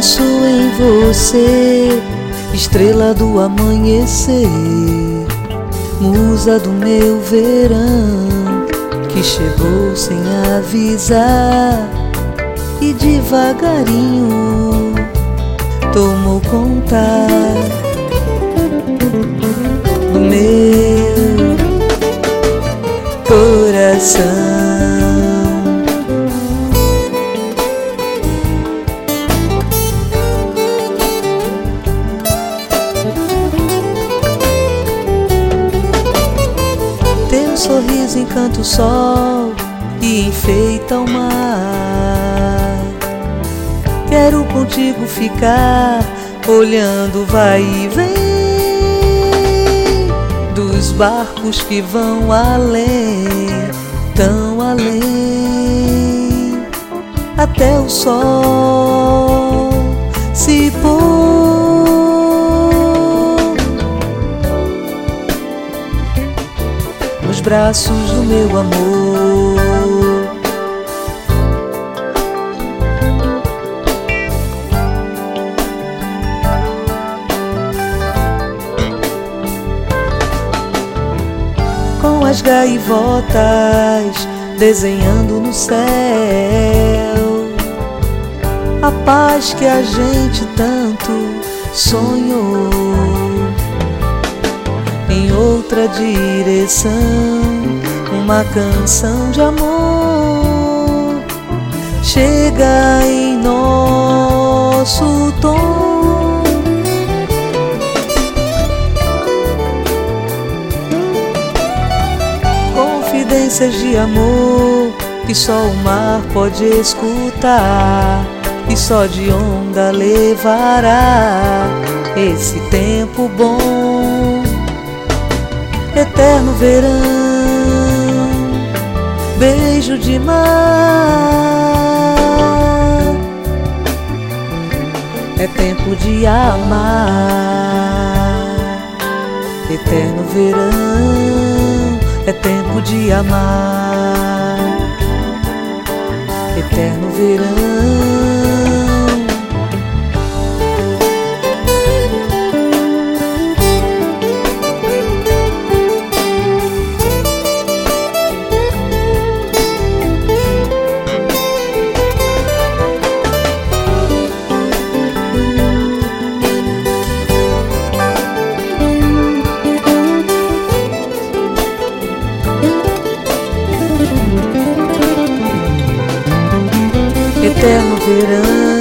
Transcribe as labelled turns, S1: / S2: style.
S1: penso em você, estrela do amanhecer, musa do meu verão, que chegou sem avisar e devagarinho tomou conta do meu coração. Teu sorriso encanta o sol e enfeita o mar. Quero contigo ficar, olhando vai e vem dos barcos que vão além, tão além, até o sol se pôr. Nos braços do meu amor, com as gaivotas desenhando no céu a paz que a gente tanto sonhou. Em outra direção, uma canção de amor chega em nosso tom. Confidências de amor que só o mar pode escutar, e só de onda levará esse tempo bom. Eterno verão, beijo de mar, é tempo de amar. Eterno verão, é tempo de amar. Eterno verão. Eterno verão.